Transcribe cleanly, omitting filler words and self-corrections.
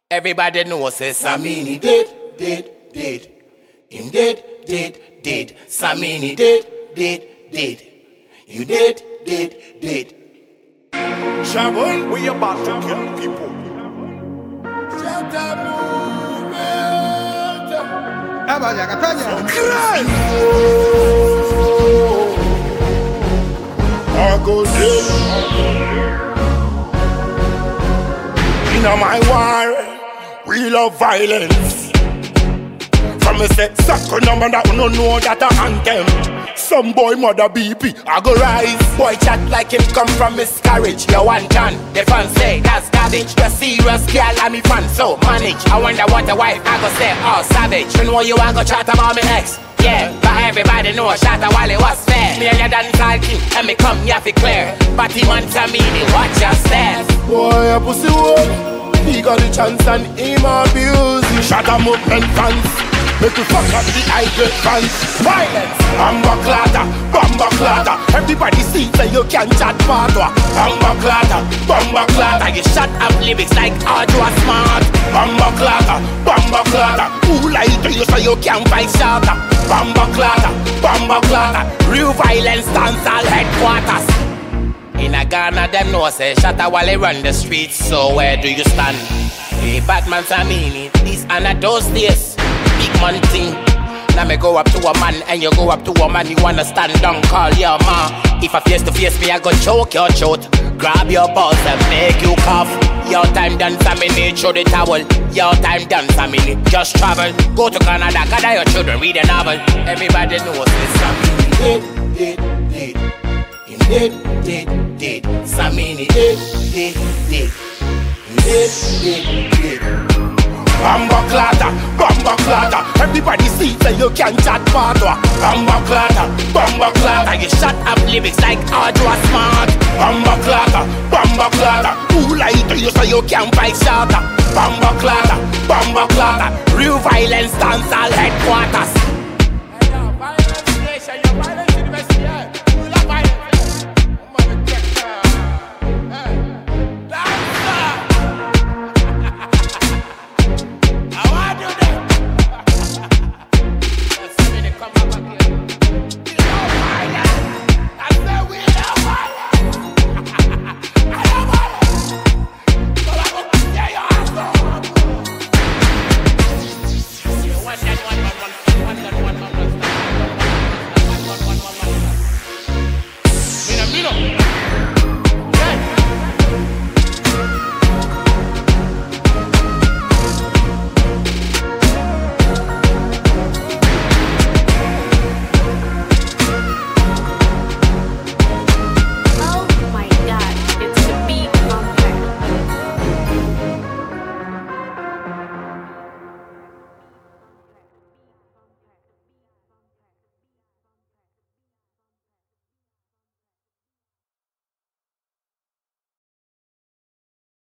Everybody knows this. Samini did. Him did. Samini did. You did. Shaboy, we about to kill people. Shut up, In my war, we love violence. From me say, second number that we don't know that a anthem. Some boy mother BP, I go rise. Boy chat like him come from miscarriage. You want John, the fans say that's garbage. The serious girl and me fan so manage. I wonder what the wife I go say, oh savage. You know you want go chat about me ex. Yeah, but everybody know Shatta Wale was fair. Me and your dance all king, and me come here for clear. But he man to me, watch your stairs. Boy, a pussy boy, he got the chance and him abuse. Shatta movement fans, make you fuck up the idle fans. Violence, bamba clatter. Everybody see that you can chat patois. Bamba clatter. You shut up lyrics like Audra Smart. Bamba clatter. Who like to you so you can't fight Shatta? Bamba clatter. Real violence dance all headquarters. In a Ghana, them know say Shatta Wale run the streets. So where do you stand? Hey, Batman Samini, these are not those days. Big man thing. Now me go up to a man and you go up to a man. You wanna stand down, call your ma. If I face to face me, I go choke your throat. Grab your balls and make you cough. Your time done, Samini, throw the towel. Your time done, Samini, just travel. Go to Canada, gather your children, read a novel. Everybody knows this Samini did. Samini did. Bamba clatter. Everybody see that you can chat patois. Bamba clatter. You shut up lyrics like Audra Smart. Bamba clatter. Who like to you so you can't fight Shatta? Bamba clatter. Real violence dance all headquarters.